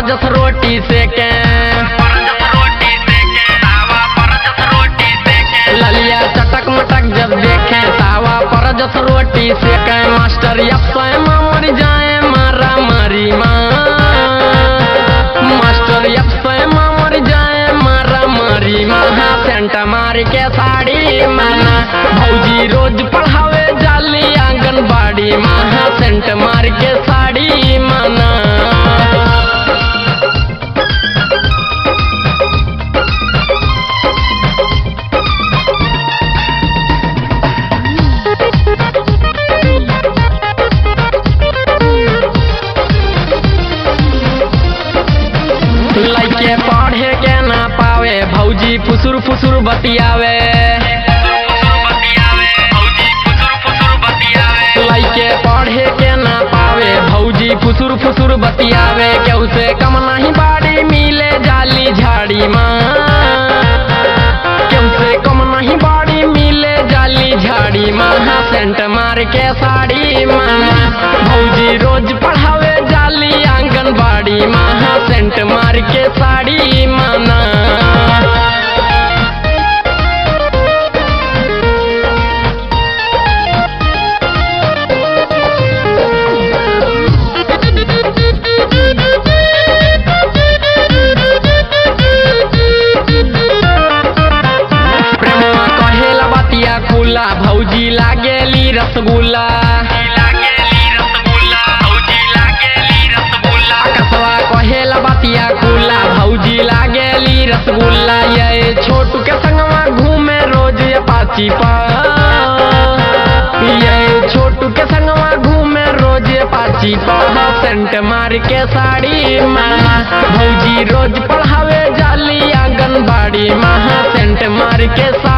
जस रोटी सेके, ललिया चटक मटक जब देखे तावा पर जस रोटी सेके। मास्टर यप्पे मर जाए मारा मारी माँ, मास्टर यप्पे मर जाए मारा मारी माँ। सेंट मार के साड़ी माना भौजी रोज पढ़ावे जाली आंगनबाड़ी माँ। सेंट मार के साड़ी माना। लइके पढ़े के ना पावे भौजी फुसुर फुसुर बतियावे, लइके पढ़े के ना पावे भौजी फुसुर फुसुर बतियावे। केहू से कम नहीं बाड़ी मिले जाली झाड़ी माँ, केहू से कम नहीं बाड़ी मिले जाली झाड़ी माँ। सेंट मार के साड़ी माँ भौजी रोज पढ़ावे जाली आंगनबाड़ी माँ। सेंट मार के साड़ी माना। प्रेमवा कहेला बतिया खुला भौजी लागेली रसगुल्ला, कसवा कहेला बतिया खुला भौजी लागेली रसगुल्ला। ये छोटू के संगवा घूमे रोज अपाची पर, ये छोटू के संगवा घूमे रोज अपाची पर। सेंट मार के साड़ी माँ भौजी रोज पढ़ावे जाली आंगनबाड़ी माँ। सेंट मार के